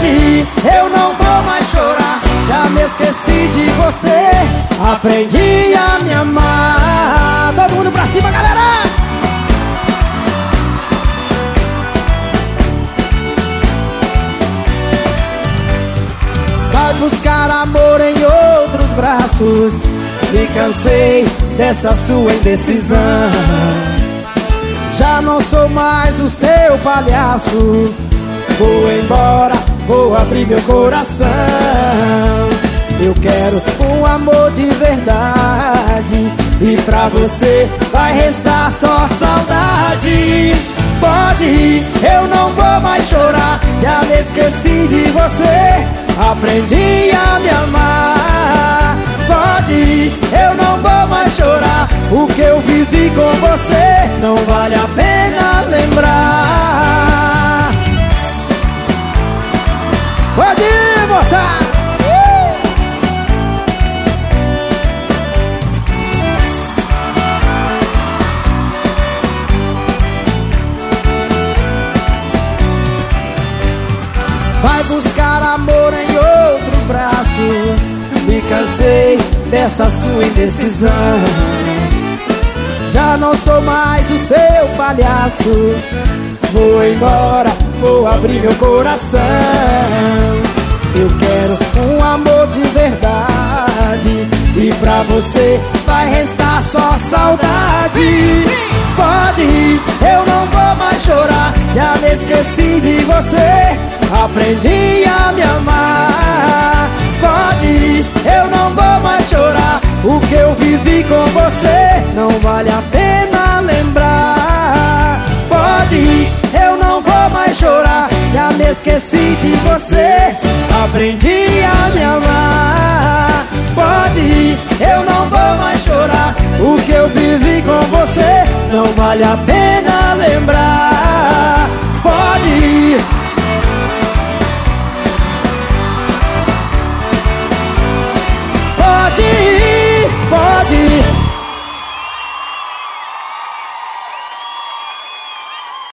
Pode ir, eu não vou mais chorar. Já me esqueci de você, aprendi a me amar. Todo mundo pra cima, galera! Vai buscar amor em outros braços. Me cansei dessa sua indecisão. Já não sou mais o seu palhaço. Vou embora, vou abrir meu coração. Eu quero um amor de verdade, e pra você vai restar só saudade. Pode ir, eu não vou mais chorar. Já me esqueci de você, aprendi a me amar. Pode ir, eu não vou mais chorar. O que eu vivi com você não vale a pena lembrar. Pode ir, moça! Vai buscar amor em outros braços. Me cansei dessa sua indecisão. Já não sou mais o seu palhaço. Vou embora, vou abrir meu coração. Eu quero um amor de verdade, e pra você vai restar só saudade. Pode ir, eu não vou mais chorar. Já me esqueci de você, aprendi a me amar. Pode ir, eu não vou mais chorar. O que eu vivi com você não vale a pena lembrar. Pode ir, eu não vou mais chorar. Já me esqueci de você, aprendi a me amar. Pode ir, eu não vou mais chorar. O que eu vivi com você não vale a pena lembrar.